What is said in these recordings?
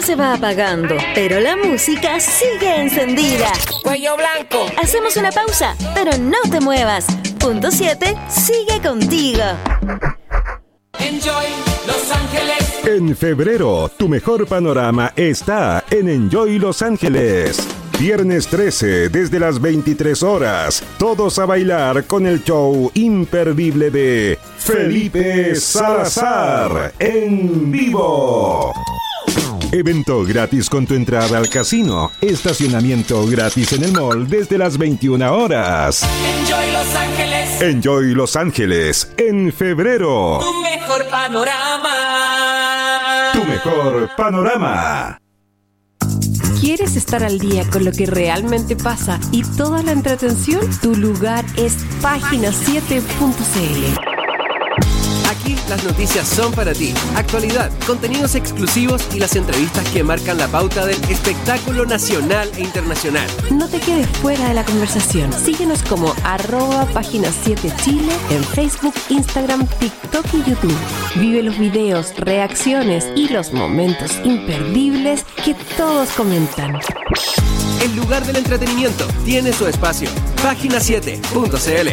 se va apagando, pero la música sigue encendida. Cuello blanco. Hacemos una pausa, pero no te muevas. Punto 7 sigue contigo. Enjoy Los Ángeles. En febrero, tu mejor panorama está en Enjoy Los Ángeles. Viernes 13, desde las 23 horas, todos a bailar con el show imperdible de Felipe Salazar en vivo. Evento gratis con tu entrada al casino. Estacionamiento gratis en el mall desde las 21 horas. Enjoy Los Ángeles. Enjoy Los Ángeles en febrero. Tu mejor panorama. Tu mejor panorama. ¿Quieres estar al día con lo que realmente pasa y toda la entretención? Tu lugar es página7.cl. Aquí las noticias son para ti. Actualidad, contenidos exclusivos y las entrevistas que marcan la pauta del espectáculo nacional e internacional. No te quedes fuera de la conversación. Síguenos como @página7chile en Facebook, Instagram, TikTok y YouTube. Vive los videos, reacciones y los momentos imperdibles que todos comentan. El lugar del entretenimiento tiene su espacio. Página7.cl.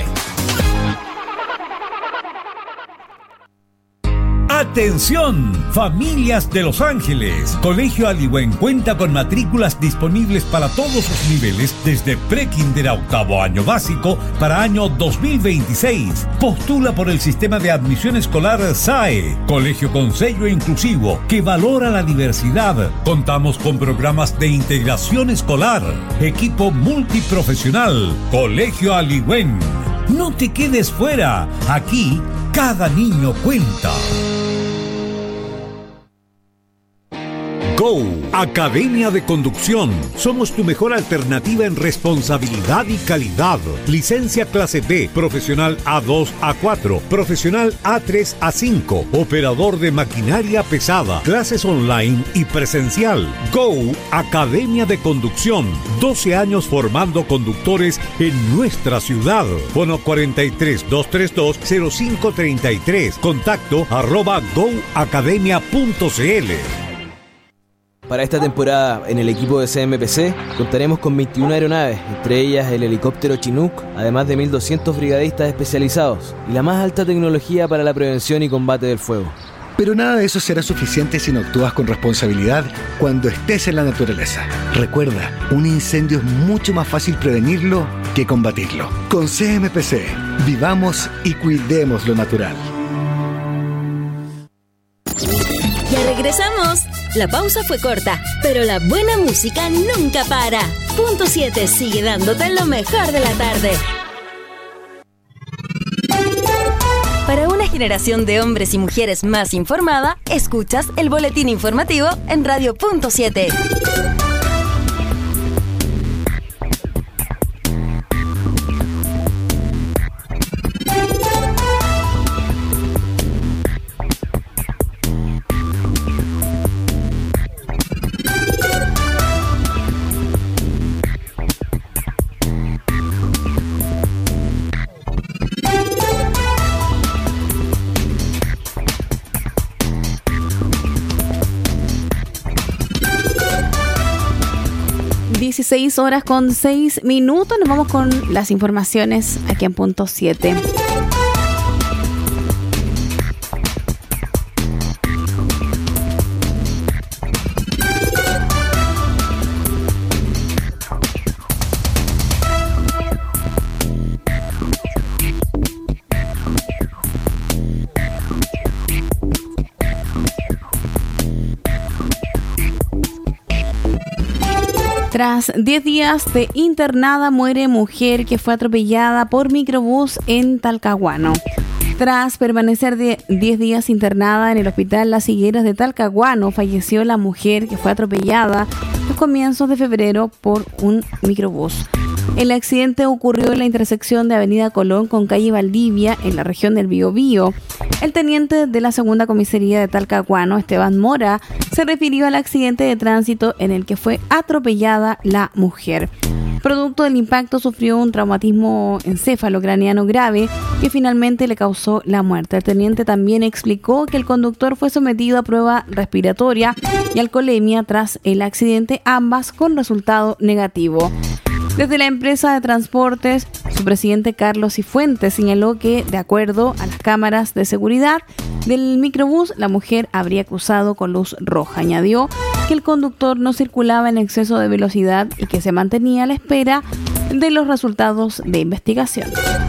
¡Atención! Familias de Los Ángeles. Colegio Aliwen cuenta con matrículas disponibles para todos sus niveles desde prekinder a octavo año básico para año 2026. Postula por el sistema de admisión escolar SAE. Colegio con sello inclusivo que valora la diversidad. Contamos con programas de integración escolar. Equipo multiprofesional. Colegio Aliwen. No te quedes fuera. Aquí, cada niño cuenta. Go, Academia de Conducción. Somos tu mejor alternativa en responsabilidad y calidad. Licencia clase B, profesional A2, A4, profesional A3, A5, operador de maquinaria pesada, clases online y presencial. Go, Academia de Conducción. 12 años formando conductores en nuestra ciudad. Bono 43 232 0533. Contacto @goacademia.cl. Para esta temporada, en el equipo de CMPC, contaremos con 21 aeronaves, entre ellas el helicóptero Chinook, además de 1.200 brigadistas especializados y la más alta tecnología para la prevención y combate del fuego. Pero nada de eso será suficiente si no actúas con responsabilidad cuando estés en la naturaleza. Recuerda, un incendio es mucho más fácil prevenirlo que combatirlo. Con CMPC, vivamos y cuidemos lo natural. Ya regresamos. La pausa fue corta, pero la buena música nunca para. Punto 7 sigue dándote lo mejor de la tarde. Para una generación de hombres y mujeres más informada, escuchas el boletín informativo en Radio Punto 7. Horas con 6 minutos. Nos vamos con las informaciones aquí en Punto 7. Tras 10 días de internada, muere mujer que fue atropellada por microbús en Talcahuano. Tras permanecer 10 días internada en el hospital Las Higueras de Talcahuano, falleció la mujer que fue atropellada a comienzos de febrero por un microbús. El accidente ocurrió en la intersección de Avenida Colón con calle Valdivia, en la región del Biobío. El teniente de la segunda comisaría de Talcahuano, Esteban Mora, se refirió al accidente de tránsito en el que fue atropellada la mujer. Producto del impacto sufrió un traumatismo encéfalo-craneano grave que finalmente le causó la muerte. El teniente también explicó que el conductor fue sometido a prueba respiratoria y alcoholemia tras el accidente, ambas con resultado negativo. Desde la empresa de transportes, su presidente Carlos Cifuentes señaló que, de acuerdo a las cámaras de seguridad del microbús, la mujer habría cruzado con luz roja. Añadió que el conductor no circulaba en exceso de velocidad y que se mantenía a la espera de los resultados de investigación.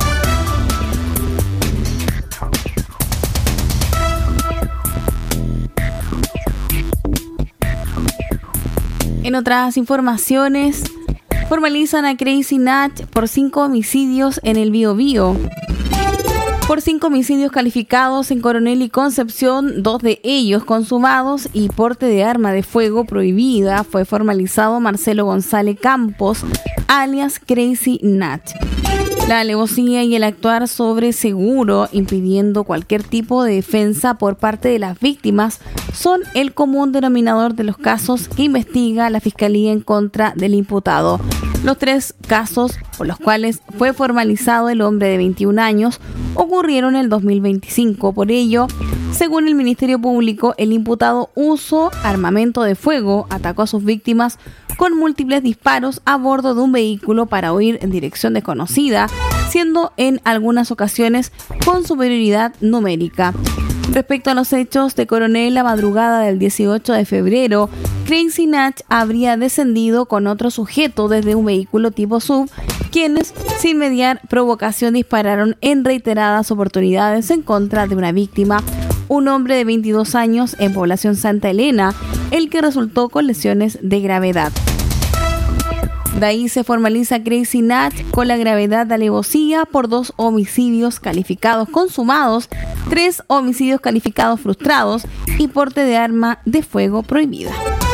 En otras informaciones, formalizan a Crazy Natch por 5 homicidios en el Biobío. Por 5 homicidios calificados en Coronel y Concepción, 2 de ellos consumados y porte de arma de fuego prohibida, fue formalizado Marcelo González Campos, alias Crazy Natch. La alevosía y el actuar sobre seguro, impidiendo cualquier tipo de defensa por parte de las víctimas, son el común denominador de los casos que investiga la Fiscalía en contra del imputado. Los 3 casos por los cuales fue formalizado el hombre de 21 años ocurrieron en el 2025. Por ello, según el Ministerio Público, el imputado usó armamento de fuego, atacó a sus víctimas con múltiples disparos a bordo de un vehículo para huir en dirección desconocida, siendo en algunas ocasiones con superioridad numérica. Respecto a los hechos de Coronel, la madrugada del 18 de febrero, Crazy Natch habría descendido con otro sujeto desde un vehículo tipo SUV, quienes, sin mediar provocación, dispararon en reiteradas oportunidades en contra de una víctima, un hombre de 22 años en población Santa Elena, el que resultó con lesiones de gravedad. De ahí se formaliza Crazy Natch con la gravedad de alevosía por 2 homicidios calificados consumados, 3 homicidios calificados frustrados y porte de arma de fuego prohibida.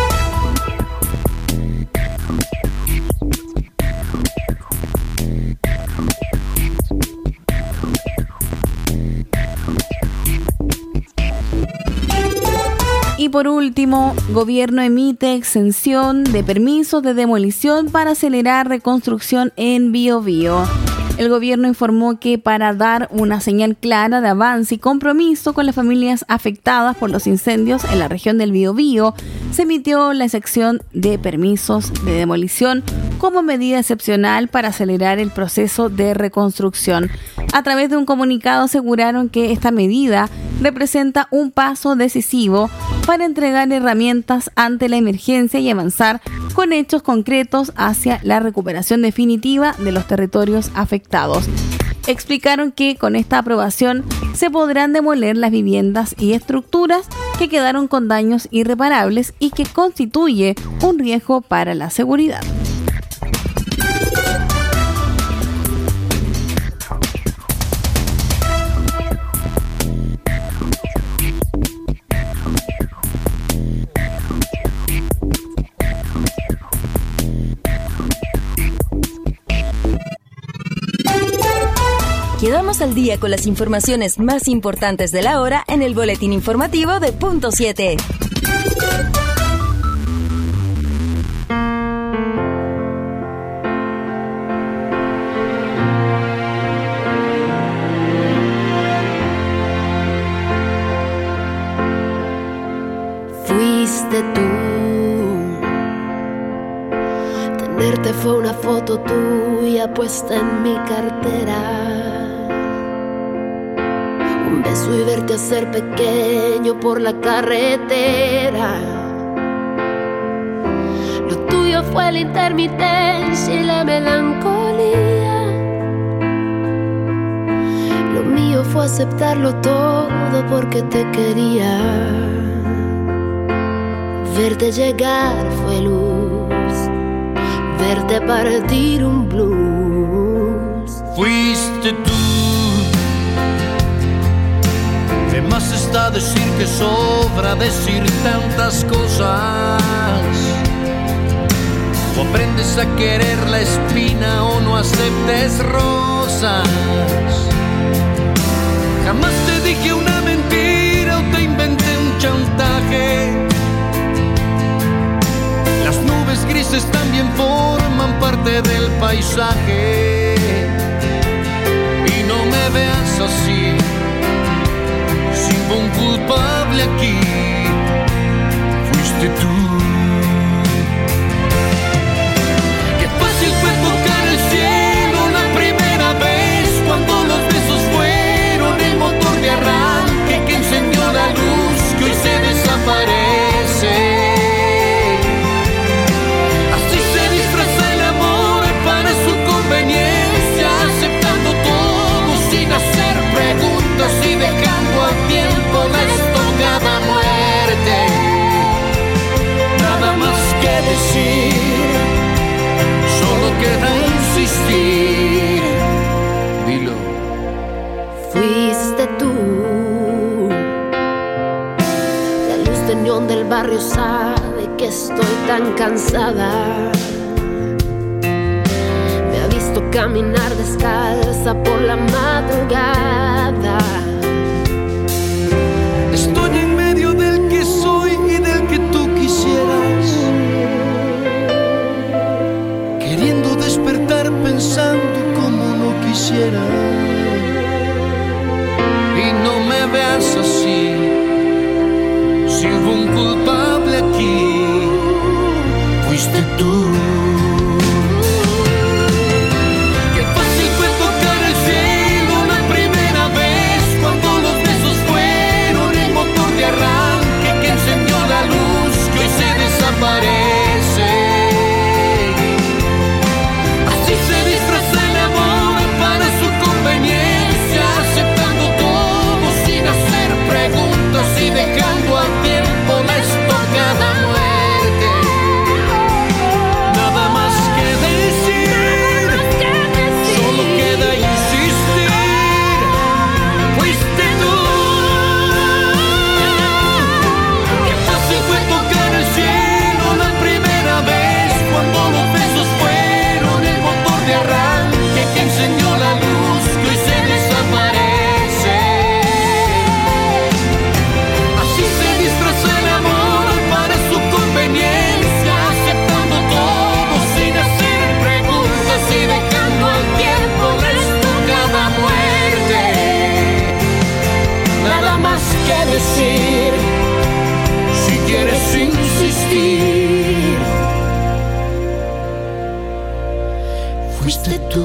Y por último, gobierno emite exención de permisos de demolición para acelerar reconstrucción en Biobío. El gobierno informó que para dar una señal clara de avance y compromiso con las familias afectadas por los incendios en la región del Biobío, se emitió la exención de permisos de demolición como medida excepcional para acelerar el proceso de reconstrucción. A través de un comunicado aseguraron que esta medida representa un paso decisivo para entregar herramientas ante la emergencia y avanzar con hechos concretos hacia la recuperación definitiva de los territorios afectados. Explicaron que con esta aprobación se podrán demoler las viviendas y estructuras que quedaron con daños irreparables y que constituye un riesgo para la seguridad. Quedamos al día con las informaciones más importantes de la hora en el boletín informativo de Punto 7. Fuiste tú. Tenerte fue una foto tuya puesta en mi cartera. Un beso y verte hacer pequeño por la carretera. Lo tuyo fue la intermitencia y la melancolía. Lo mío fue aceptarlo todo porque te quería. Verte llegar fue luz, verte partir un blues. Fuiste tú. De más está decir que sobra decir tantas cosas. O aprendes a querer la espina o no aceptes rosas. Jamás te dije una mentira o te inventé un chantaje. Las nubes grises también forman parte parte del paisaje. Y no me veas así, sin un culpable aquí, fuiste tú. Qué fácil fue tocar el cielo la primera vez, cuando los besos fueron el motor de arranque que encendió la luz que hoy se desaparece. Así se disfraza el amor para su conveniencia, aceptando todo sin hacer preguntas y dejando al tiempo la estocada muerte. Nada más que decir, solo queda insistir. Dilo. Fuiste tú. La luz de neón del barrio sabe que estoy tan cansada. Me ha visto caminar descalza por la madrugada. Estoy en medio del que soy y del que tú quisieras, queriendo despertar pensando como no quisiera. Y no me veas así, si hubo un culpable aquí, fuiste tú. Qué fácil fue tocar el cielo la primera vez, cuando los besos fueron el motor de arranque que encendió la luz que hoy se desaparece. Así se disfraza el amor para su conveniencia, aceptando todo sin hacer preguntas y dejando al tiempo la estocada muerte. Nada más que decir, solo queda insistir, fuiste tú. Qué fácil fue tocar el cielo la primera vez, cuando los besos fueron el motor de arranque que encendió la luz que hoy se desaparece. Así se disfraza el amor para su conveniencia, aceptando todo sin hacer preguntas y dejando al tiempo la estocada muerte. Nada más que decir, si quieres insistir, fuiste tú.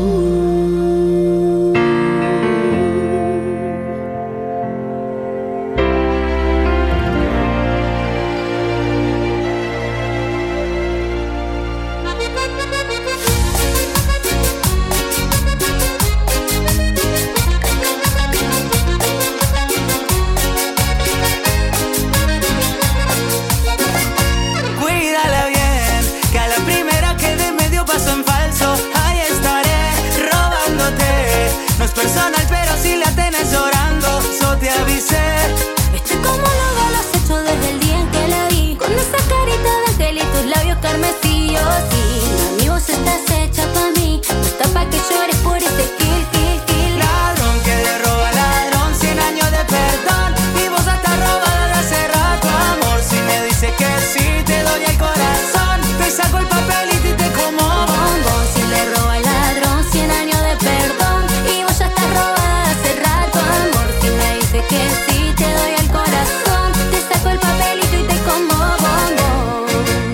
Cuídala bien, que a la primera que de medio paso en falso, ahí estaré robándote. No es personal, pero si la tenés llorando, yo te avisé. Viste cómo lo has hecho desde el día en que la vi, con esa carita de ángel y tus labios carmesíos. Sí, mami, vos estás hecha pa' mí, no está pa' que llores por este kill. Ladrón que le roba al ladrón, 100 años de perdón, y vos estás robada de hace rato, amor. Si me dice que sí, te doy el corazón, te saco el papelito y te como bombón. Si le roba al ladrón, 100 años de perdón, y vos ya estás robada de hace rato, amor. Si me dice que sí, te doy el corazón, te saco el papelito y te como bombón.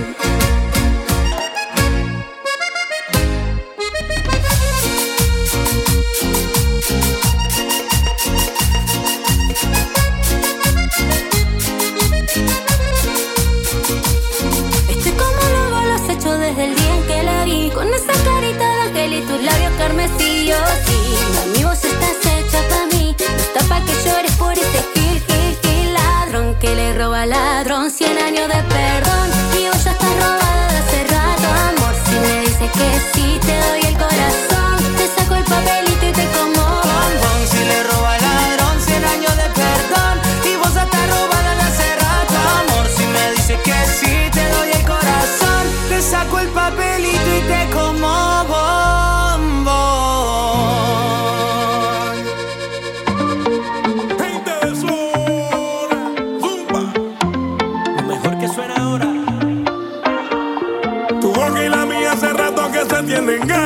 Viste cómo luego lo has hecho desde el día en que la vi, con esa carita de ángel y tus labios carmesíos. Sí, mami, vos estás hecha pa' mí, no está pa' que llores por este kill. Ladrón que le roba al ladrón, 100 años de perdón, y vos ya estás robada de hace rato, amor. Si me dice que sí, te doy el corazón, te saco el papelito y te como bombón. Si le roba al ladrón, 100 años de perdón, y vos ya estás robada de hace rato, amor. Si me dice que sí, te doy el corazón, te saco el papelito y te como bombón. Lo mejor que suena ahora. Tu boca y la mía hace rato que se entienden.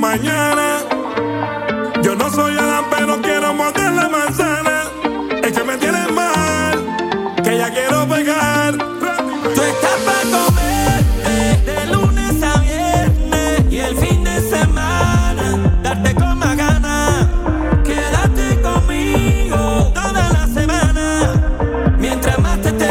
mañana. Yo no soy Adán, pero quiero morder la manzana. Es que me tienes mal, que ya quiero pegar. Tú estás para comer de lunes a viernes y el fin de semana darte con más ganas. Quédate conmigo toda la semana. Mientras más te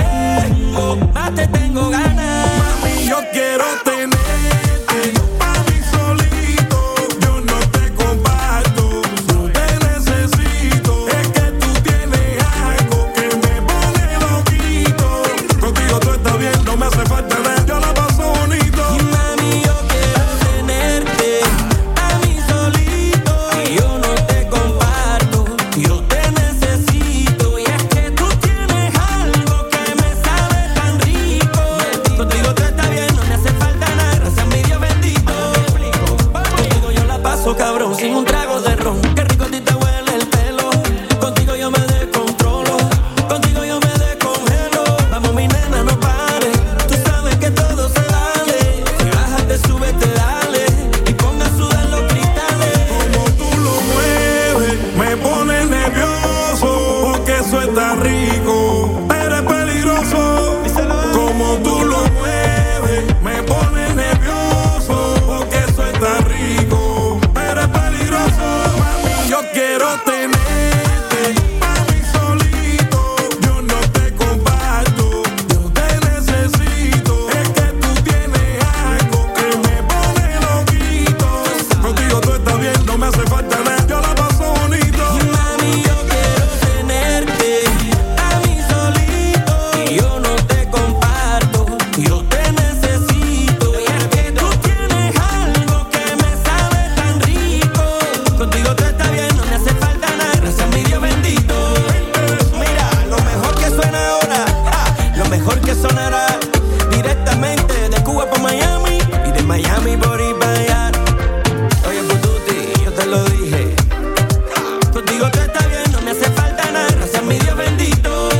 tengo ganas. Mami, yo quiero tenerte pa' mí solito. Yo no te comparto, no te necesito. Es que tú tienes algo que me pone loquito. Contigo todo está bien, no me hace falta nada, yo la paso bonito. Y mami, yo quiero tenerte a mí solito. Y yo no te comparto, yo te necesito. Y es que tú tienes algo que me sabe tan rico. Contigo todo está bien, no me hace falta nada, gracias a mi Dios bendito. Contigo yo la paso cabrón, sin un trago de ron. Qué rico a ti te huele el pelo. Contigo yo me descontrolo, contigo yo me descongelo. Vamos mi nena, no pares, tú sabes que todo se vale. Si bajas te subes, te dale y ponga a sudar los cristales. Como tú lo mueves, me pone nervioso, porque eso está rico, pero es peligroso. Como tú lo mueves, me pone nervioso, porque eso está rico, pero es peligroso. Mami, yo quiero tenerte pa' mí solito. Yo no te comparto, yo te necesito. Es que tú tienes algo que me pone loquito. Contigo todo está bien, no me hace falta nada, yo la paso bonito. Y mami, yo quiero tenerte a mí solito. Y yo no te comparto, yo te necesito. Y es que tú tienes algo que me sabe tan rico. Contigo todo está bien, no me hace falta nada, gracias a mi Dios bendito. Mira, lo mejor que suena ahora, lo mejor que sonará directamente de Cuba para Miami y de Miami por ir para allá. Oye, Pututi, yo te lo dije. Contigo todo está bien, no me hace falta nada, gracias a mi Dios bendito.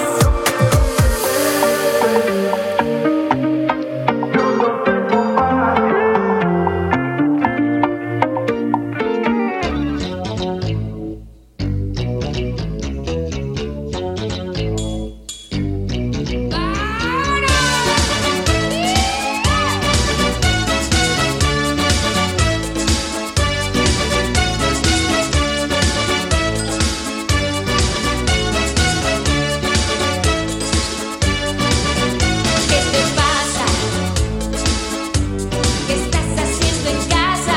¿Qué te pasa? ¿Qué estás haciendo en casa?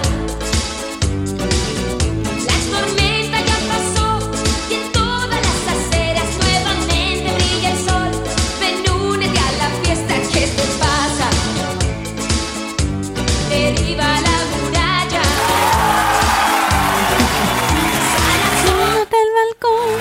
La tormenta ya pasó y en todas las aceras nuevamente brilla el sol. Ven, únete a la fiesta. ¿Qué te pasa? Derriba la muralla. Súbete al balcón.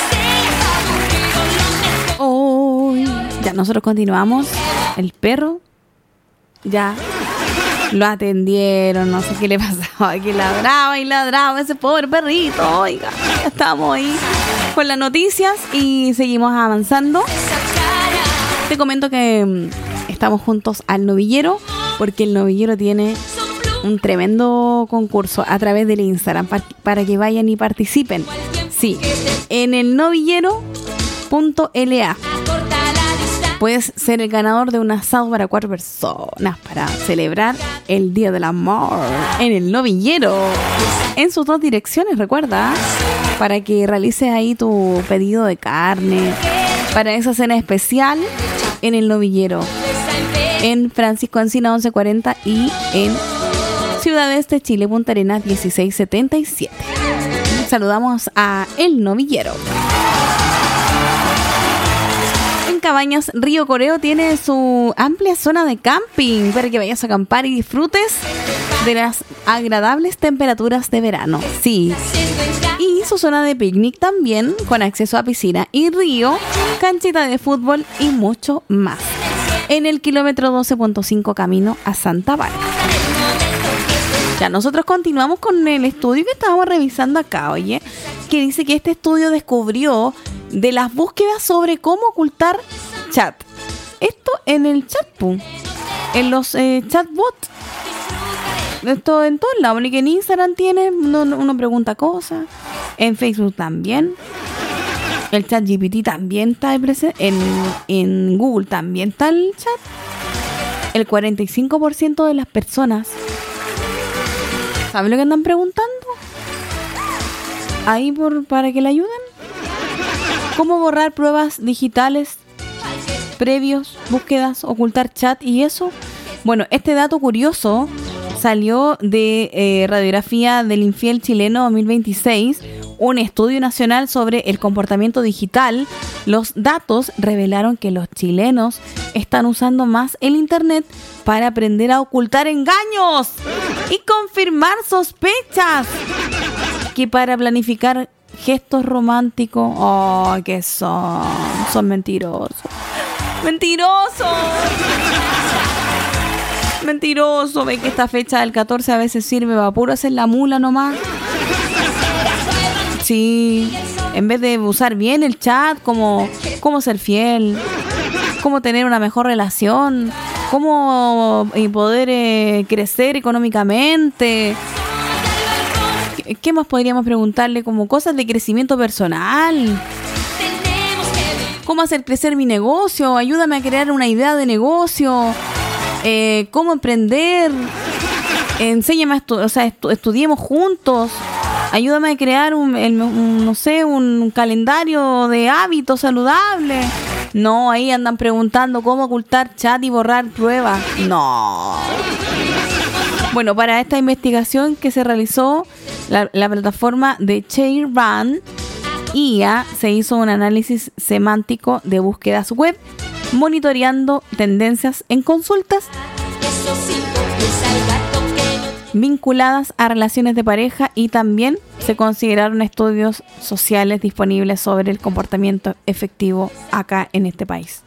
Hoy ya nosotros continuamos. El perro ya lo atendieron, no sé qué le pasaba, que ladraba y ladraba ese pobre perrito. Oiga, ya estamos ahí con las noticias y seguimos avanzando. Te comento que estamos juntos al novillero, porque el novillero tiene un tremendo concurso a través del Instagram para que vayan y participen. Sí, en el novillero.la puedes ser el ganador de un asado para 4 personas para celebrar el Día del Amor en el novillero, en sus 2 direcciones, recuerda, para que realices ahí tu pedido de carne para esa cena especial en el novillero, en Francisco Encina 1140 y en Ciudad Este, Chile, Punta Arenas 1677. Saludamos a El Novillero. En Cabañas Río Coreo tiene su amplia zona de camping para que vayas a acampar y disfrutes de las agradables temperaturas de verano. Sí. Y su zona de picnic también, con acceso a piscina y río, canchita de fútbol y mucho más. En el kilómetro 12.5 camino a Santa Bárbara. Ya nosotros continuamos con el estudio que estábamos revisando acá, oye, que dice que este estudio descubrió de las búsquedas sobre cómo ocultar chat. Esto en el chatboom, en los chatbots Esto en todos lados, ni que en Instagram tiene, uno pregunta cosas, en Facebook también, el chat GPT también está presente, en Google también está el chat. El 45% de las personas, ¿saben lo que andan preguntando? Ahí para que le ayuden. ¿Cómo borrar pruebas digitales previos, búsquedas, ocultar chat y eso? Bueno, este dato curioso salió de Radiografía del Infiel Chileno 2026, un estudio nacional sobre el comportamiento digital. Los datos revelaron que los chilenos están usando más el internet para aprender a ocultar engaños y confirmar sospechas que para planificar gestos románticos. ¡Oh, qué son! Son mentirosos. ¡Mentirosos! Mentiroso, ve que esta fecha del 14 a veces sirve para puro hacer la mula nomás. Sí, en vez de usar bien el chat, como cómo ser fiel, cómo tener una mejor relación, cómo poder crecer económicamente. ¿Qué más podríamos preguntarle? Como cosas de crecimiento personal. ¿Cómo hacer crecer mi negocio? Ayúdame a crear una idea de negocio. ¿Cómo emprender? Enséñame a estudiemos juntos. Ayúdame a crear un calendario de hábitos saludables. No, ahí andan preguntando cómo ocultar chat y borrar pruebas. No. Bueno, para esta investigación que se realizó, la plataforma de Chairband IA se hizo un análisis semántico de búsquedas web, monitoreando tendencias en consultas vinculadas a relaciones de pareja, y también se consideraron estudios sociales disponibles sobre el comportamiento efectivo acá en este país.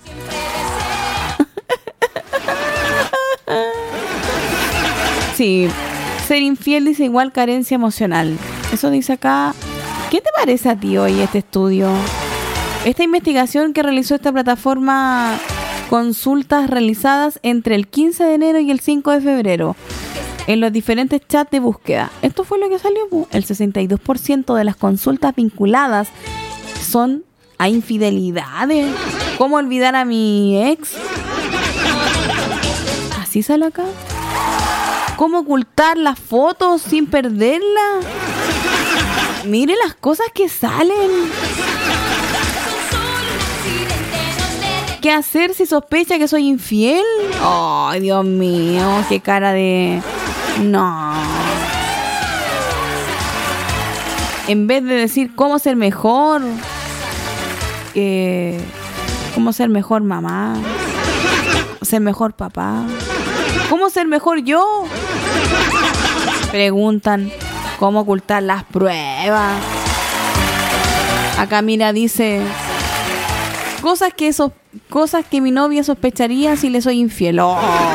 Sí, ser infiel dice igual carencia emocional. Eso dice acá. ¿Qué te parece a ti hoy este estudio? Esta investigación que realizó esta plataforma, consultas realizadas entre el 15 de enero y el 5 de febrero en los diferentes chats de búsqueda. Esto fue lo que salió. El 62% de las consultas vinculadas son a infidelidades. ¿Cómo olvidar a mi ex? Así sale acá. ¿Cómo ocultar las fotos sin perderla? Mire las cosas que salen. ¿Qué hacer si sospecha que soy infiel? Ay, Dios mío, qué cara de... No. En vez de decir cómo ser mejor, cómo ser mejor mamá, ser mejor papá, cómo ser mejor yo, preguntan cómo ocultar las pruebas. Acá mira, dice cosas que mi novia sospecharía si le soy infiel. Oh.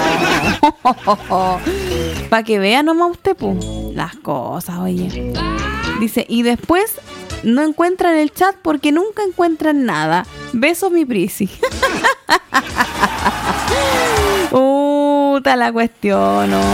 Para que vea nomás usted, pues, las cosas, oye. Dice, y después no encuentran el chat porque nunca encuentran nada. Besos, mi Prisi. Está la cuestión, ¿no?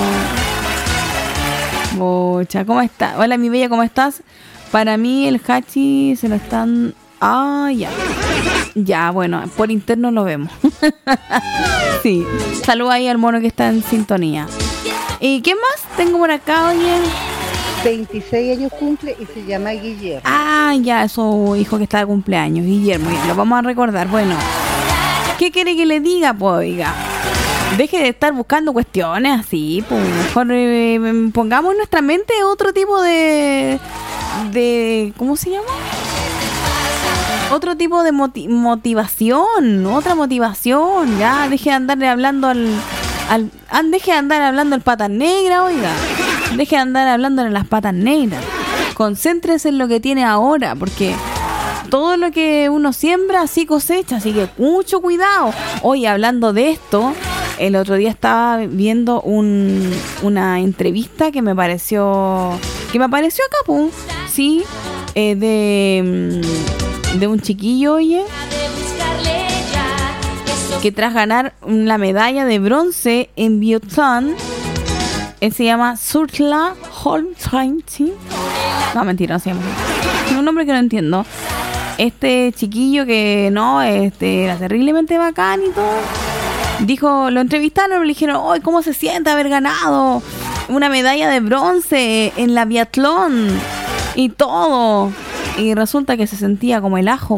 Mucha, ¿cómo está? Hola, mi bella, ¿cómo estás? Para mí el Hachi se lo están... Ah, ya. Ya, bueno, por interno lo vemos. Sí. Saluda ahí al mono que está en sintonía. ¿Y qué más tengo por acá, oye? 26 años cumple y se llama Guillermo. Ah, ya, su hijo que está de cumpleaños, Guillermo. Lo vamos a recordar. Bueno, ¿qué quiere que le diga? Pues, oiga, deje de estar buscando cuestiones así, pues mejor pongamos en nuestra mente otro tipo de ¿cómo se llama? Otro tipo de motivación, otra motivación. Ya, deje de andarle hablando deje de andar hablando al patas negras, oiga. Deje de andar hablándole a las patas negras. Concéntrese en lo que tiene ahora, porque todo lo que uno siembra así cosecha, así que mucho cuidado. Hoy, hablando de esto, el otro día estaba viendo una entrevista que me apareció acá, pum, sí, de un chiquillo, oye, que tras ganar la medalla de bronce en Biotan, Él se llama Surla Holmstein, ¿sí? No, mentira, no se llama. Tiene un nombre que no entiendo. Este chiquillo que no, era terriblemente bacán y todo. Dijo, lo entrevistaron y le dijeron, ¡ay, cómo se siente haber ganado una medalla de bronce en la biatlón! Y todo. Y resulta que se sentía como el ajo.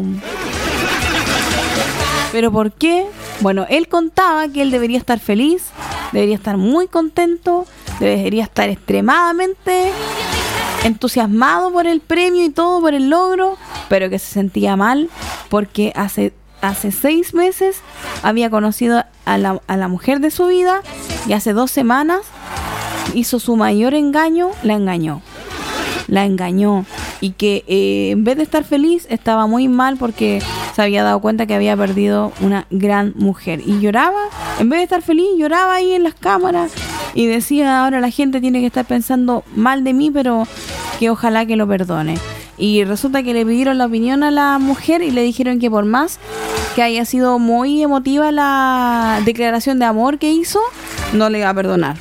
¿Pero por qué? Bueno, él contaba que él debería estar feliz, debería estar muy contento, debería estar extremadamente entusiasmado por el premio y todo, por el logro, pero que se sentía mal porque hace 6 meses había conocido a la mujer de su vida y hace 2 semanas hizo su mayor engaño, la engañó y que en vez de estar feliz estaba muy mal porque se había dado cuenta que había perdido una gran mujer y lloraba, en vez de estar feliz lloraba ahí en las cámaras y decía, ahora la gente tiene que estar pensando mal de mí, pero que ojalá que lo perdone. Y resulta que le pidieron la opinión a la mujer y le dijeron que por más que haya sido muy emotiva la declaración de amor que hizo, no le iba a perdonar.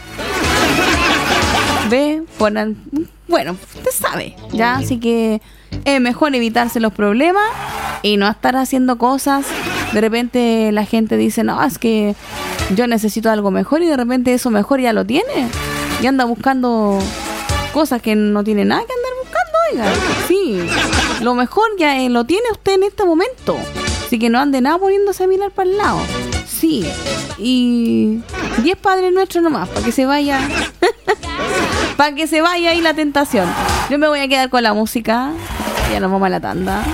¿Ve? Bueno, usted sabe, ¿ya? Así que es mejor evitarse los problemas y no estar haciendo cosas. De repente la gente dice, no, es que yo necesito algo mejor y de repente eso mejor ya lo tiene. Y anda buscando cosas que no tiene nada que andar buscando, oiga. Sí, lo mejor ya lo tiene usted en este momento. Así que no ande nada poniéndose a mirar para el lado. Sí, y 10 Padres Nuestros nomás, para que se vaya... para que se vaya ahí la tentación. Yo me voy a quedar con la música. Ya nos vamos a la tanda.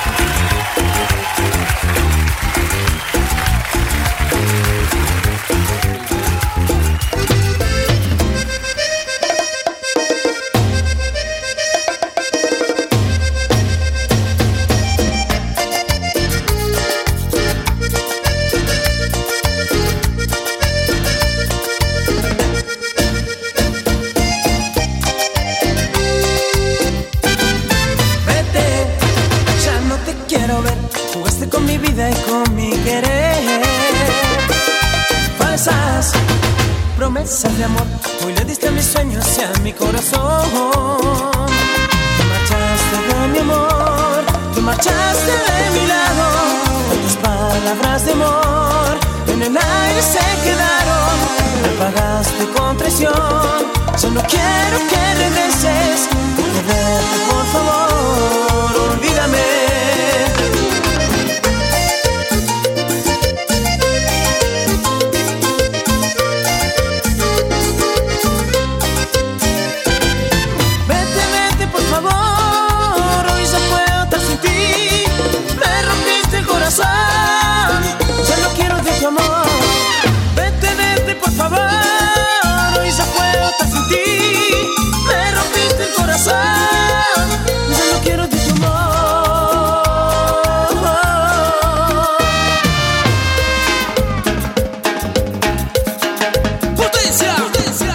Promesas de amor, hoy le diste a mis sueños y a mi corazón. Te marchaste de mi amor, te marchaste de mi lado. Tantas palabras de amor en el aire se quedaron. Me pagaste con traición, yo no quiero que regreses. Porque verte, por favor, olvídame. Ya no quiero de tu amor. Vete, vete, por favor. Hoy ya puedo estar sin ti. Me rompiste el corazón. Ya no quiero de tu amor. ¡Potencia! ¡Potencia!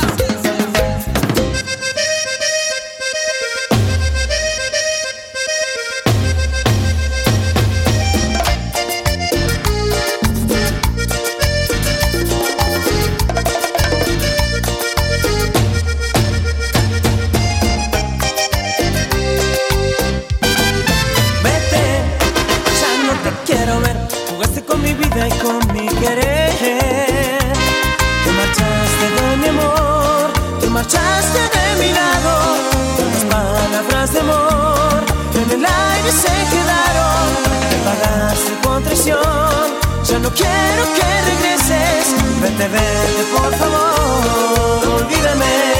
Y con mi querer, te marchaste de mi amor, te marchaste de mi lado. Las palabras de amor en el aire se quedaron. Me pagaste con traición, ya no quiero que regreses. Vete, vete, por favor, olvídame.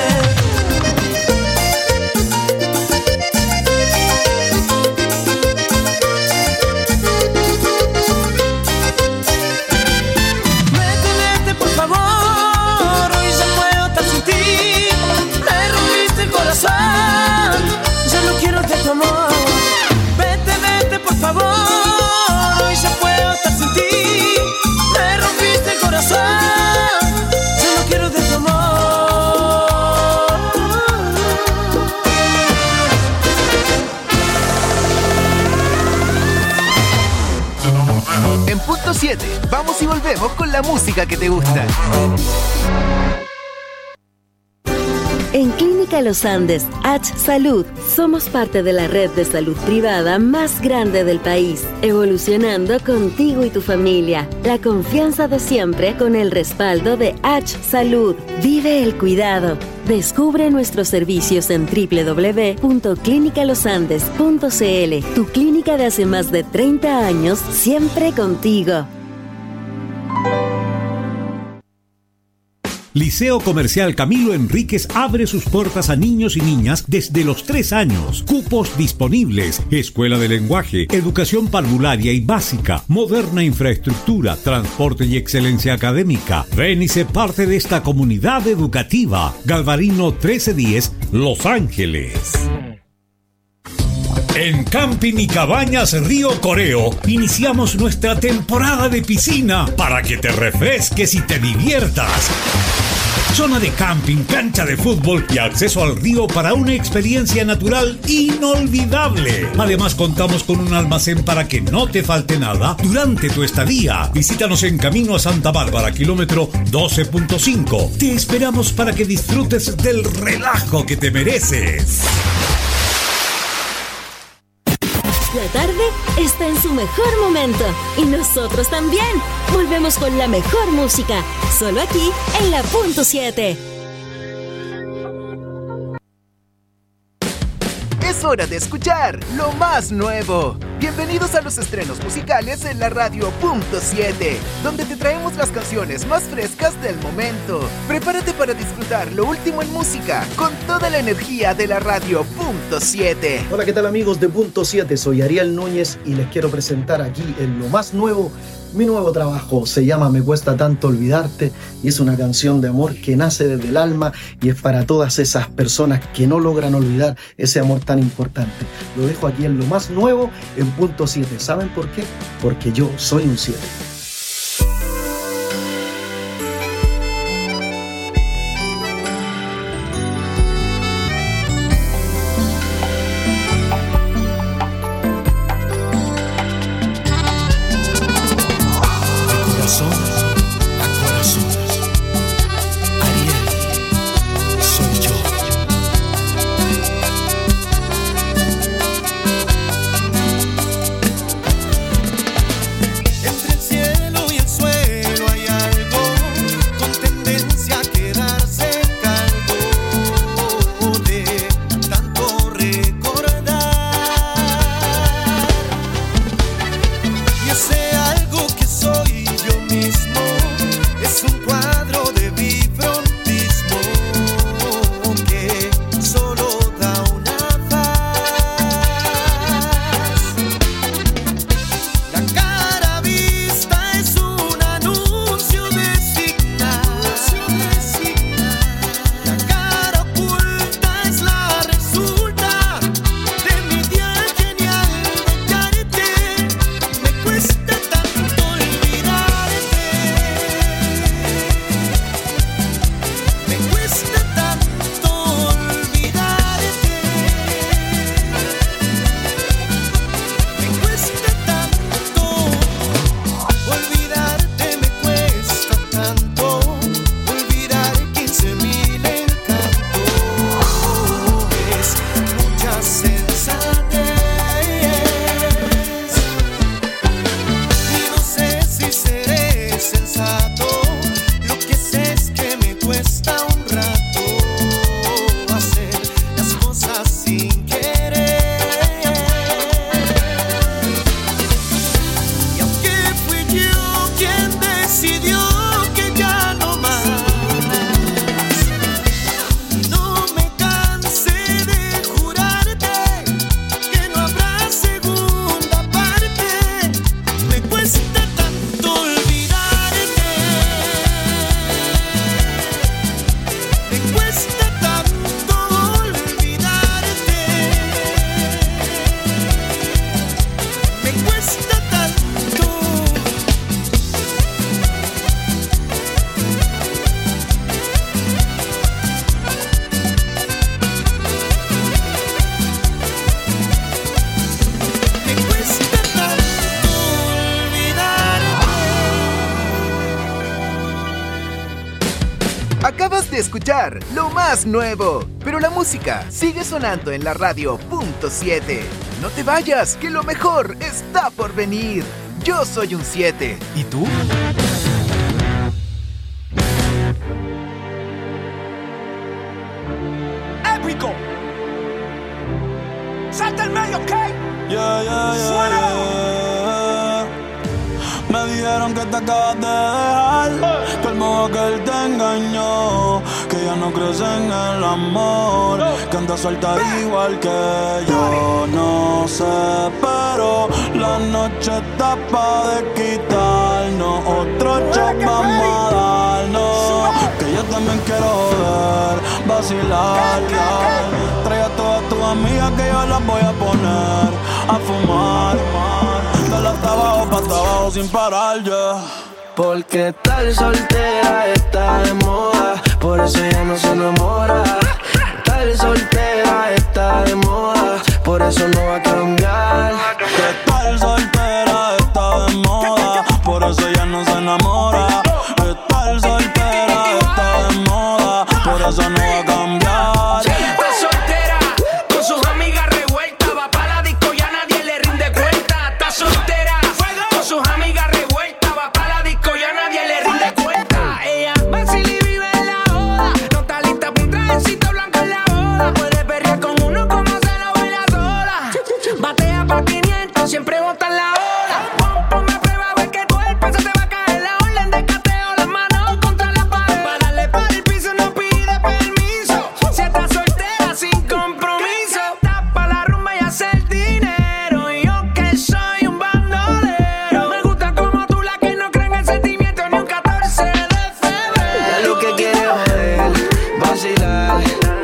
Ya no quiero de tu amor. Vete, vete, por favor. Hoy ya puedo estar sin ti. Me rompiste el corazón. Ya no quiero de tu amor. En punto 7, vamos y volvemos con la música que te gusta. En Clínica Los Andes, H Salud, somos parte de la red de salud privada más grande del país, evolucionando contigo y tu familia. La confianza de siempre con el respaldo de H Salud. Vive el cuidado. Descubre nuestros servicios en www.clinicalosandes.cl. Tu clínica de hace más de 30 años, siempre contigo. Liceo Comercial Camilo Enríquez abre sus puertas a niños y niñas desde los 3 años. Cupos disponibles. Escuela de lenguaje, educación parvularia y básica, moderna infraestructura, transporte y excelencia académica. Ven y sé parte de esta comunidad educativa. Galvarino 1310, Los Ángeles. En Camping y Cabañas Río Coreo iniciamos nuestra temporada de piscina para que te refresques y te diviertas. Zona de camping, cancha de fútbol y acceso al río para una experiencia natural inolvidable. Además, contamos con un almacén para que no te falte nada durante tu estadía. Visítanos en Camino a Santa Bárbara, kilómetro 12.5. Te esperamos para que disfrutes del relajo que te mereces. La tarde está en su mejor momento y nosotros también. Volvemos con la mejor música, solo aquí en la Punto 7. Es hora de escuchar lo más nuevo. Bienvenidos a los estrenos musicales en la Radio Punto 7, donde te traemos las canciones más frescas del momento. Prepárate para disfrutar lo último en música con toda la energía de la Radio Punto 7. Hola, ¿qué tal amigos de Punto 7? Soy Ariel Núñez y les quiero presentar aquí en lo más nuevo mi nuevo trabajo. Se llama Me Cuesta Tanto Olvidarte y es una canción de amor que nace desde el alma y es para todas esas personas que no logran olvidar ese amor tan importante. Lo dejo aquí en lo más nuevo en Punto 7. ¿Saben por qué? Porque yo soy un 7. Entre el cielo escuchar lo más nuevo. Pero la música sigue sonando en la radio .7. No te vayas, que lo mejor está por venir. Yo soy un 7. ¿Y tú? Épico. Salta el medio, ¿ok? Suena. Me dijeron que te acabas de dejar, que el modo que él te engañó, que ya no crees en el amor, que andas suelta igual que yo. No sé, pero la noche está pa' de quitarnos, otro shot vamos a darnos, que yo también quiero joder, vacilar, trae a todas tus amigas que yo las voy a poner a fumar, dale hasta abajo, pa' hasta abajo sin parar, yeah. Porque estar soltera está de moda, por eso ya no se enamora. Estar soltera está de moda, por eso no va a cambiar. Estar soltera está de moda, por eso ya no se enamora. Estar soltera está de moda, por eso no va a cambiar. Está soltera, con sus amigas revueltas, va pa' la disco, ya nadie le rinde cuenta. Está soltera, con sus amigas revueltas, va pa' la disco, ya nadie le rinde cuenta. Ella vacila y vive en la joda, no está lista pa' un trajecito blanco en la boda. Puede perrear con uno como se lo baila sola. Batea pa' 500, siempre bota en la hora. Ponme a prueba a ver que tu cuerpo se te va a caer. La orden de cateo, las manos contra la pared. Pa' darle para el piso no pide permiso. Si estás soltera sin compromiso, tapa la rumba y hace el dinero. Y yo que soy un bandolero, me gusta como tú, la que no cree en el sentimiento ni un 14 de febrero. Ya lo que quiere joder, vacilar,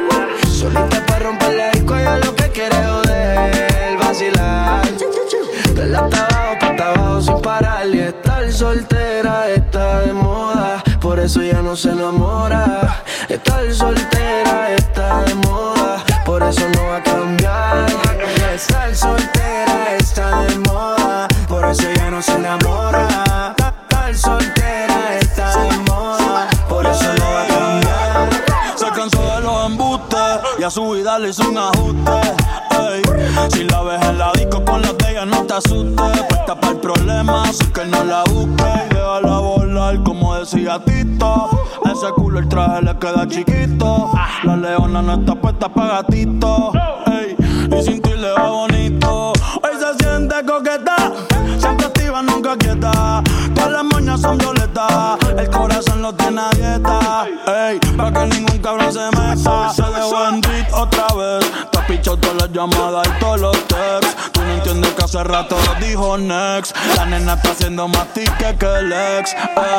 solita pa' romper la disco, ya lo que quiere joder, vacilar, dale hasta abajo, pa' hasta abajo sin parar. Y estar soltera está de moda, por eso ya no se enamora. Estar soltera está de moda, por eso no va a cambiar. Estar soltera está de moda, por eso ya no se enamora. Estar soltera está de moda, por eso no va a cambiar. Se cansó de los embustes y a su vida le hizo un ajuste. Ey, si la ves en la disco con la de ella no te asustes. Puesta para el problema, así que no la busques y déjala volar como decía Tito. A ese culo el traje le queda chiquito. La leona no está puesta pa' gatito. Ey, y sin ti le va bonito. Hoy se siente coqueta, siempre activa, nunca quieta. Todas las moñas son violetas, el corazón lo tiene a dieta. Ey, pa' que ningún cabrón se meta. Se dejó en beat otra vez, te has pichado todas las llamadas y todos los texts. Tú no entiendes que hace rato dijo next. La nena está haciendo más tique que el ex.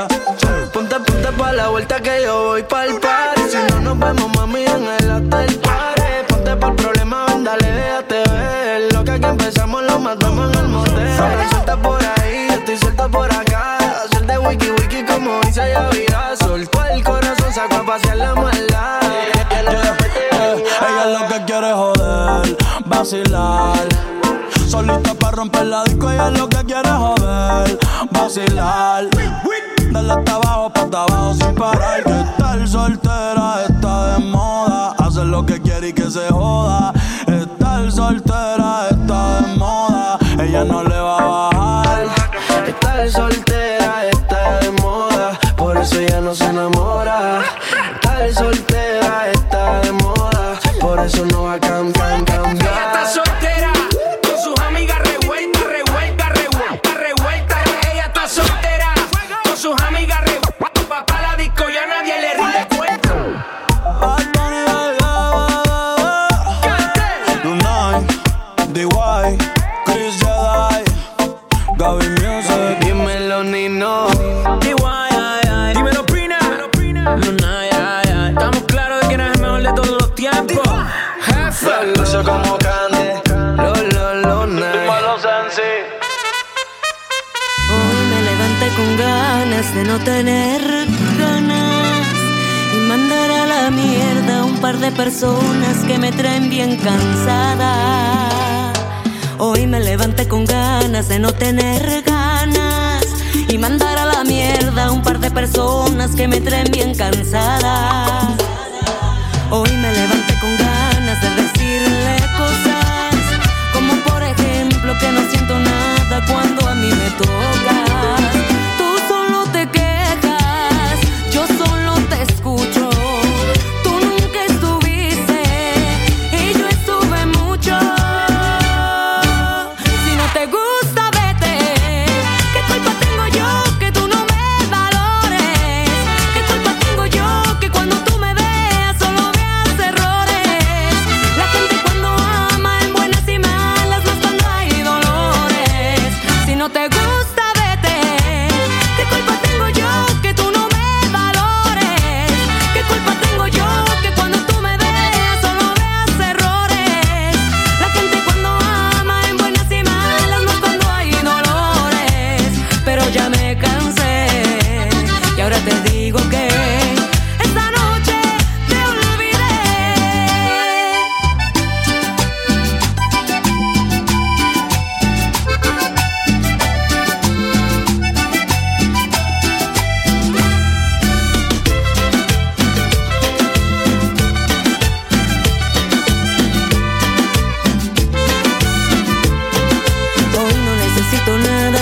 Ponte pa' la vuelta que yo voy pa'l party. Si no nos vemos, mami, en el hotel party. Ponte pa'l problema, ven, dale, déjate ver. Lo que aquí empezamos lo matamos en el motel. Suelta por ahí, yo estoy suelta por acá. Hacer de wiki wiki como dice Yavira. Soltó el corazón, sacó a pasear la maldad. Ella lo que quiere es joder, vacilar. Solita pa' romper la disco, ella lo que quiere es joder, vacilar. Dale hasta abajo, pa' hasta abajo sin parar. Que estar soltera está de moda, hacer lo que quiere y que se joda. Estar soltera está de moda, ella no le va a bajar. Estar soltera está de moda, por eso ya no se enamora. Estar soltera está de moda, por eso no va a cambiar. Ella está soltera, con sus amigas revueltas, revueltas, revueltas, revueltas. Ella está soltera, con sus amigas revueltas, pa' la disco, ya nadie le rinde cuenta. Lunay, DY, Chris Jedi, Gaby Music. Dímelo, Nino. Dímelo, Pina. Lunay, estamos claros de que no es el mejor de todos los tiempos. Jefe. Lucho como Cande, Hoy me levanté con ganas de no tener ganas y mandar a la mierda a un par de personas que me traen bien cansada. Hoy me levanté con ganas de no tener ganas y mandar a la mierda a un par de personas que me traen bien cansada.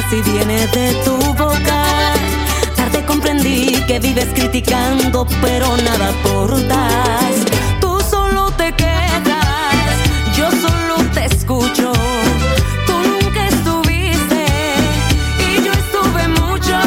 si viene de tu boca. Tarde comprendí que vives criticando, pero nada aportas. Tú solo te quejas, yo solo te escucho. Tú nunca estuviste y yo estuve mucho.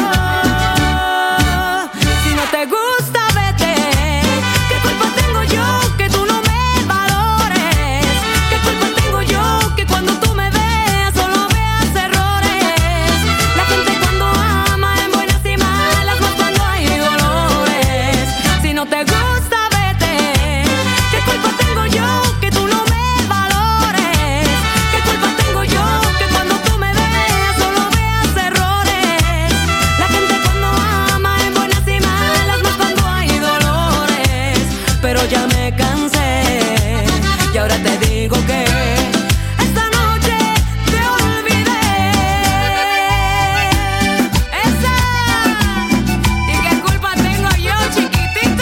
Si no te gusta, vete. ¿Qué culpa tengo yo que tú no me valores? ¿Qué culpa tengo yo que cuando tú me veas solo veas errores? La gente cuando ama en buenas y malas, más cuando hay dolores. Si no te gusta, vete. ¿Qué culpa tengo yo que tú no me valores? ¿Qué culpa tengo yo que cuando tú me veas solo veas errores? La gente cuando ama en buenas y malas, más cuando hay dolores. Pero ya me cansé y ahora te digo que esta noche te olvidé. ¿Y qué culpa tengo yo, chiquitito?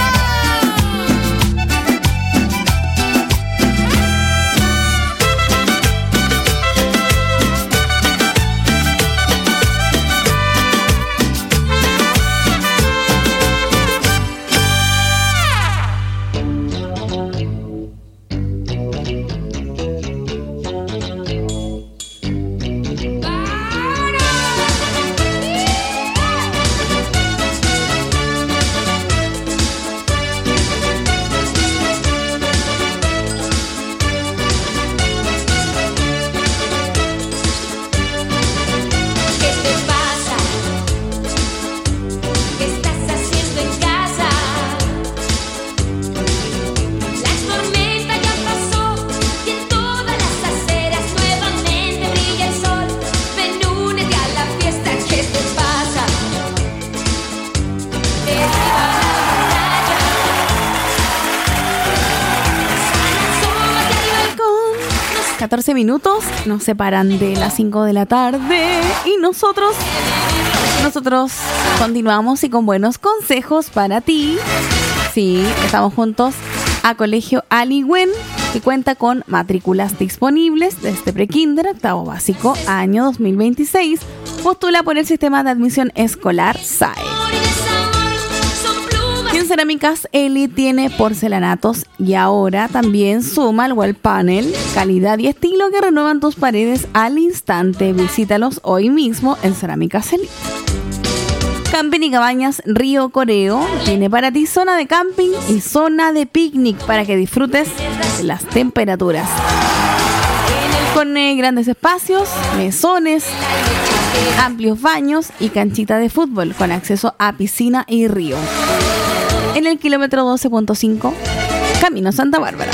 ¿Qué te pasa? ¿Qué estás haciendo en casa? La tormenta ya pasó y en todas las aceras nuevamente brilla el sol. Ven, únete a la fiesta. ¿Qué te pasa? Derriba la batalla. Sana, sóbate, 14 minutos nos separan de las 5 de la tarde y nosotros continuamos y con buenos consejos para ti. Sí, estamos juntos a Colegio Aligüen, que cuenta con matrículas disponibles desde prekinder, octavo básico, año 2026. Postula por el sistema de admisión escolar SAE. Y en Cerámicas Eli tiene porcelanatos y ahora también suma el wall panel, calidad y estilo que renuevan tus paredes al instante. Visítalos hoy mismo en Cerámicas Eli. Camping y Cabañas Río Coreo tiene para ti zona de camping y zona de picnic para que disfrutes de las temperaturas. Con grandes espacios, mesones, amplios baños y canchita de fútbol con acceso a piscina y río. En el kilómetro 12.5, Camino Santa Bárbara.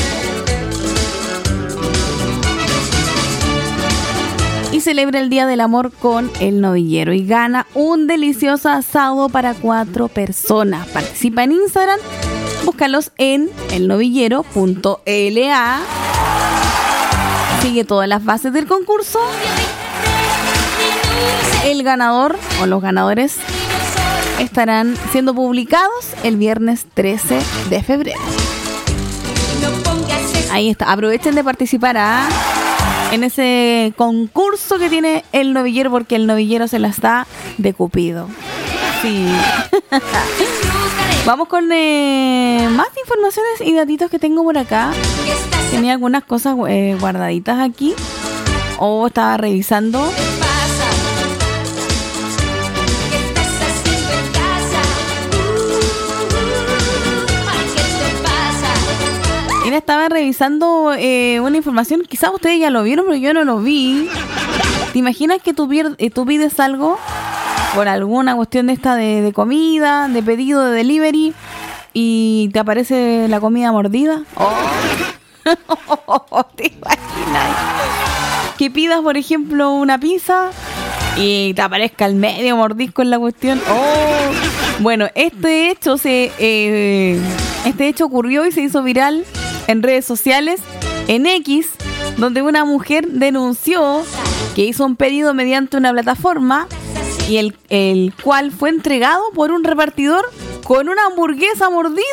Y celebra el Día del Amor con El Novillero y gana un delicioso asado para 4 personas. Participa en Instagram, búscalos en elnovillero.la. Sigue todas las bases del concurso. El ganador o los ganadores estarán siendo publicados el viernes 13 de febrero. Ahí está, aprovechen de participar en ese concurso que tiene El Novillero, porque El Novillero se la está de Cupido. Sí. Vamos con más informaciones y datitos que tengo por acá. Tenía algunas cosas guardaditas aquí, o estaba revisando. Mira, estaba revisando una información, quizás ustedes ya lo vieron, pero yo no lo vi. ¿Te imaginas que tú pides algo por alguna cuestión de esta de comida, de pedido, de delivery, y te aparece la comida mordida? ¿Te imaginas? Que pidas, por ejemplo, una pizza y te aparezca el medio mordisco en la cuestión. Bueno, este hecho ocurrió y se hizo viral en redes sociales, en X, donde una mujer denunció que hizo un pedido mediante una plataforma y el cual fue entregado por un repartidor con una hamburguesa mordida.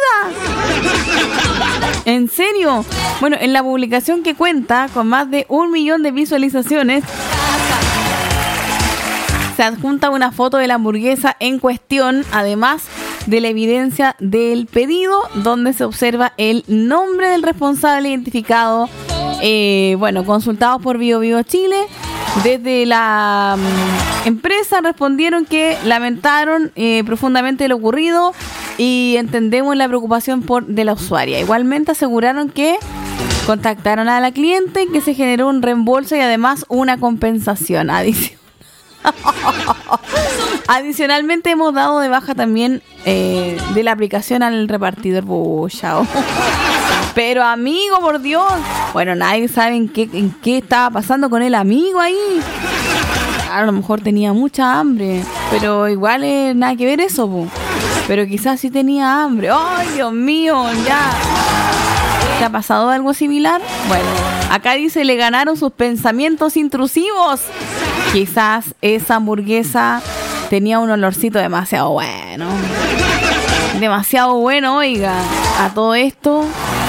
¿En serio? Bueno, en la publicación, que cuenta con más de 1 millón de visualizaciones, Se adjunta una foto de la hamburguesa en cuestión, además de la evidencia del pedido, donde se observa el nombre del responsable identificado, consultados por Bio Bio Chile. Desde la empresa respondieron que lamentaron profundamente lo ocurrido y entendemos la preocupación de la usuaria. Igualmente aseguraron que contactaron a la cliente, que se generó un reembolso y además una compensación adicional. Adicionalmente hemos dado de baja también de la aplicación al repartidor. Chao. Pero amigo, por Dios. Bueno, nadie sabe en qué estaba pasando con el amigo ahí. A lo mejor tenía mucha hambre, pero igual nada que ver eso, po. Pero quizás sí tenía hambre. ¡Ay, Dios mío! Ya. ¿Te ha pasado algo similar? Bueno, acá dice, le ganaron sus pensamientos intrusivos. Quizás esa hamburguesa tenía un olorcito demasiado bueno. Demasiado bueno, oiga. A todo esto,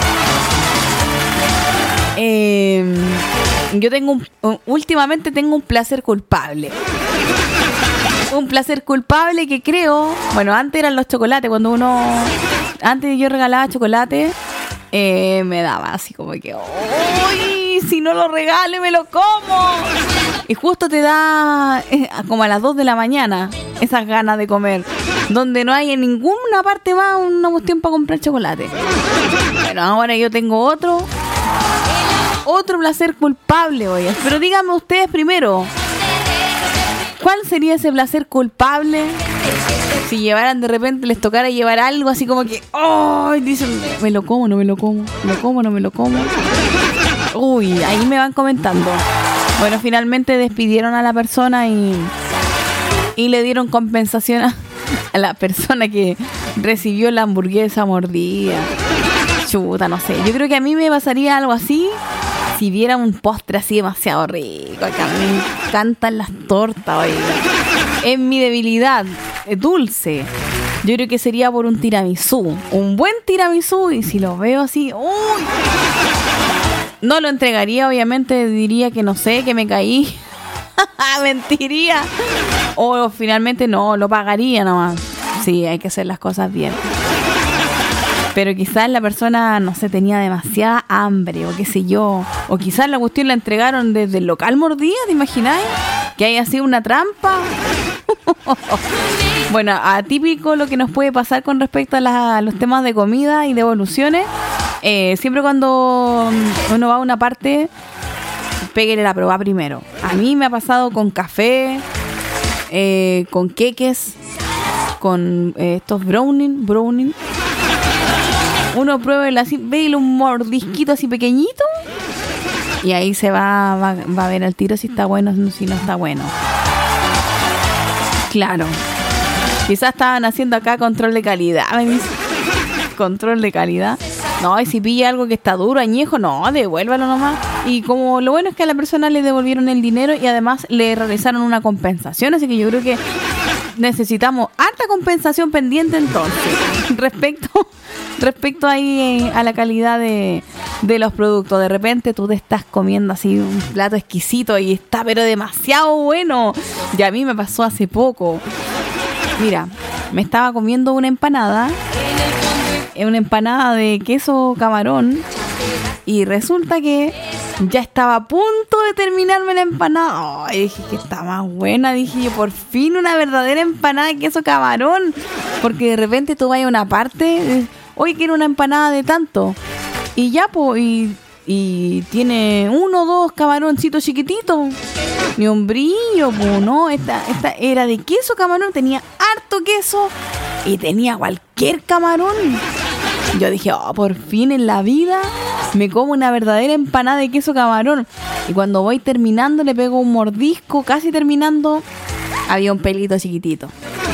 yo últimamente tengo un placer culpable. Un placer culpable que creo, bueno, antes eran los chocolates, antes yo regalaba chocolate, me daba así como que, ¡uy! Si no lo regale, me lo como. Y justo te da como a las 2 de la mañana esas ganas de comer, donde no hay en ninguna parte más una cuestión para comprar chocolate. Bueno, ahora yo tengo otro placer culpable, oye. Pero díganme ustedes primero, ¿cuál sería ese placer culpable? Si llevaran de repente, les tocara llevar algo así como que, ¡oh! Dicen, me lo como, no me lo como, me lo como, no me lo como. Uy, ahí me van comentando. Bueno, finalmente despidieron a la persona y le dieron compensación a la persona que recibió la hamburguesa mordida. Chuta, no sé. Yo creo que a mí me pasaría algo así si viera un postre así demasiado rico. Acá me encantan las tortas, oiga. Es mi debilidad, es dulce. Yo creo que sería por un tiramisú. Un buen tiramisú, y si lo veo así, ¡uy! No lo entregaría, obviamente, diría que no sé, que me caí. Mentiría. O finalmente no, lo pagaría nomás. Sí, hay que hacer las cosas bien. Pero quizás la persona, no sé, tenía demasiada hambre o qué sé yo. O quizás la cuestión la entregaron desde el local mordida, ¿te imagináis? Que haya sido una trampa. Bueno, atípico lo que nos puede pasar con respecto a los temas de comida y devoluciones. Siempre cuando uno va a una parte, péguele la prueba primero. A mí me ha pasado con café, con queques, con estos brownie. Uno prueba así, ve un mordisquito así pequeñito y ahí se va a ver al tiro si está bueno o si no está bueno. Claro. Quizás estaban haciendo acá control de calidad, me dice. Control de calidad. No, y si pilla algo que está duro, añejo, no, devuélvalo nomás. Y como lo bueno es que a la persona le devolvieron el dinero y además le realizaron una compensación, así que yo creo que necesitamos harta compensación pendiente entonces. Respecto ahí a la calidad de los productos. De repente tú te estás comiendo así un plato exquisito y está pero demasiado bueno. Y a mí me pasó hace poco. Mira, me estaba comiendo una empanada de queso camarón y resulta que ya estaba a punto de terminarme la empanada. Ay, dije que está más buena. Dije yo, por fin una verdadera empanada de queso camarón. Porque de repente tú vas a una parte, hoy quiero una empanada de tanto. Y ya, pues, y tiene 1 o 2 camaroncitos chiquititos. Ni un brillo, pues, no. Esta era de queso camarón, tenía harto queso y tenía cualquier camarón. Yo dije, oh, por fin en la vida me como una verdadera empanada de queso camarón. Y cuando voy terminando, le pego un mordisco, casi terminando, había un pelito chiquitito.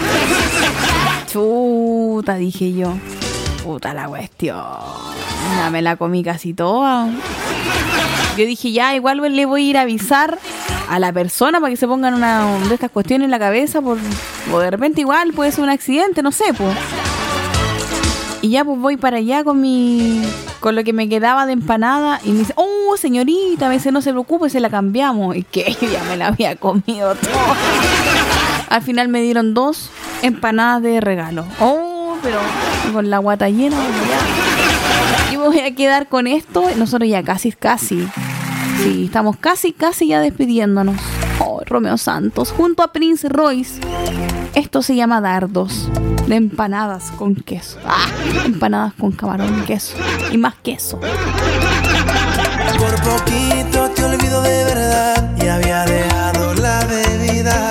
Chuta, dije yo. Puta la cuestión. Ya me la comí casi toda. Yo dije, ya, igual le voy a ir a avisar a la persona para que se pongan una de estas cuestiones en la cabeza. O de repente igual puede ser un accidente, no sé, pues. Y ya pues voy para allá con mi con lo que me quedaba de empanada y me dice, oh señorita, a veces no se preocupe, se la cambiamos. Y que yo ya me la había comido todo. Al final me dieron 2 empanadas de regalo. Oh, pero con la guata llena. Yo me voy a quedar con esto. Nosotros ya casi. Sí, estamos casi ya despidiéndonos. Oh, Romeo Santos, junto a Prince Royce. Esto se llama Dardos. De empanadas con queso. Empanadas con camarón y queso. Y más queso. Por poquito te olvido de verdad. Y había dejado la bebida.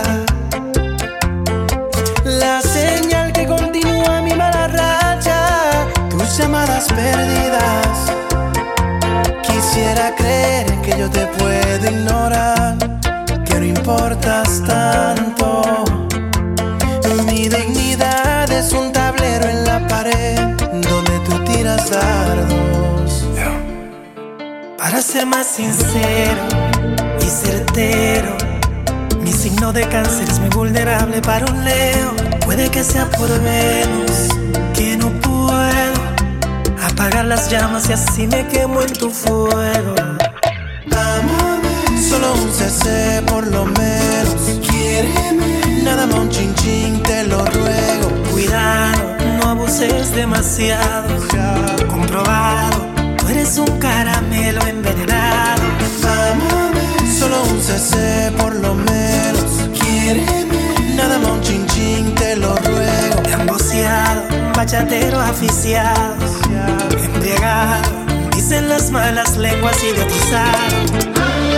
La señal que continúa mi mala racha. Tus llamadas perdidas. Quisiera creer que yo te puedo ignorar, que no importas tanto. Mi dignidad es un tablero en la pared donde tú tiras dardos. Para ser más sincero y certero, mi signo de cáncer es muy vulnerable para un Leo. Puede que sea por Venus que no puedo apagar las llamas y así me quemo en tu fuego. Amame, solo un cc por lo menos. Quiéreme, nada más un chin chin, te lo ruego. Cuidado, no abuses demasiado. Comprobado, tú eres un caramelo envenenado. Amame, solo un cc por lo menos. Quiéreme, nada más un chin chin, te lo ruego. Emboceado, bachatero aficiado, embriagado, dicen las malas lenguas, idiotizado.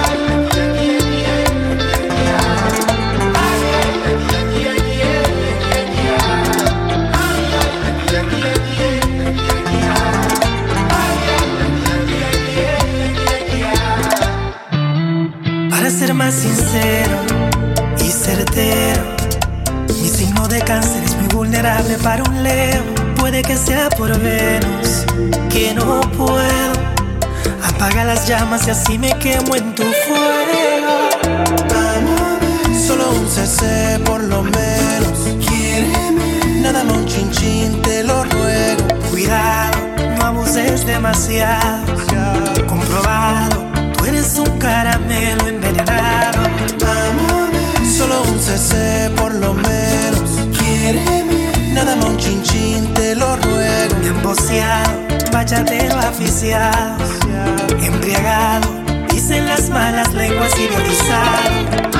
Para ser más sincero y certero, mi signo de cáncer es muy vulnerable para un Leo. Puede que sea por Venus que no puedo apagar las llamas y así me quemo en tu fuego. Amame, solo un cc por lo menos. Quiéreme, nada más un chin chin, te lo ruego. Cuidado, no abuses demasiado. Comprobado, tú eres un caramelo envenenado. Amame, solo un cc por lo menos. Quiéreme, nada más un chin chin, te lo ruego. Emboceado, bachatero aficiado, embriagado, dicen las malas lenguas, idiotizado.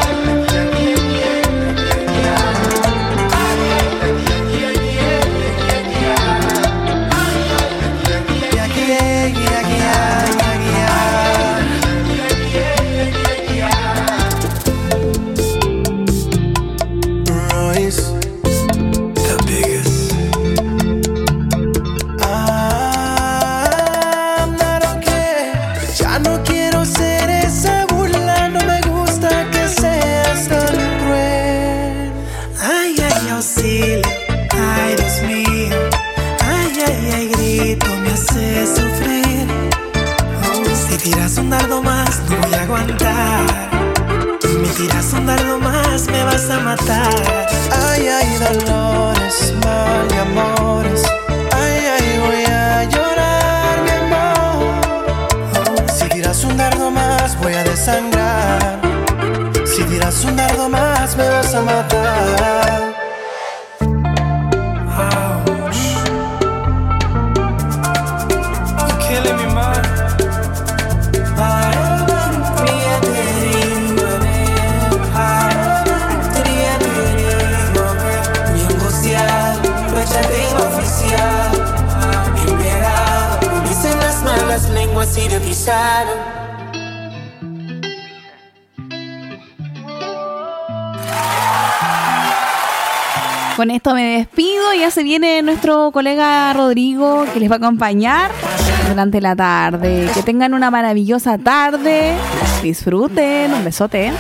Ay, Dios mío, ay, grito, me hace sufrir. Si tiras un dardo más, no voy a aguantar. Me tiras un dardo más, me vas a matar. Ay, dolores, mal y amores. Ay, voy a llorar, mi amor. Si tiras un dardo más, voy a desangrar. Si tiras un dardo más, me vas a matar. Las lenguas idiotizaron. Con esto me despido. Ya se viene nuestro colega Rodrigo, que les va a acompañar durante la tarde. Que tengan una maravillosa tarde. Disfruten. Un besote.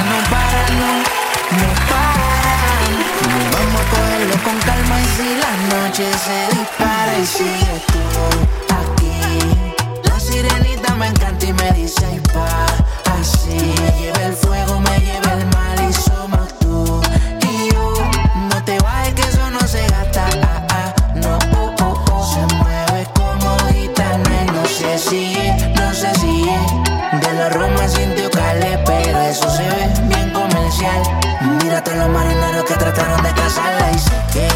Vamos a cogerlo con calma y si la noche se dispara y sigue tú aquí. La sirenita me encanta y me dice ay pa, así. Me lleva el fuego, me lleva el mal y somos tú y yo. No te vayas que eso no se gasta, no, Se mueve como gitana. a todos los marineros que trataron de casarla. Y sé que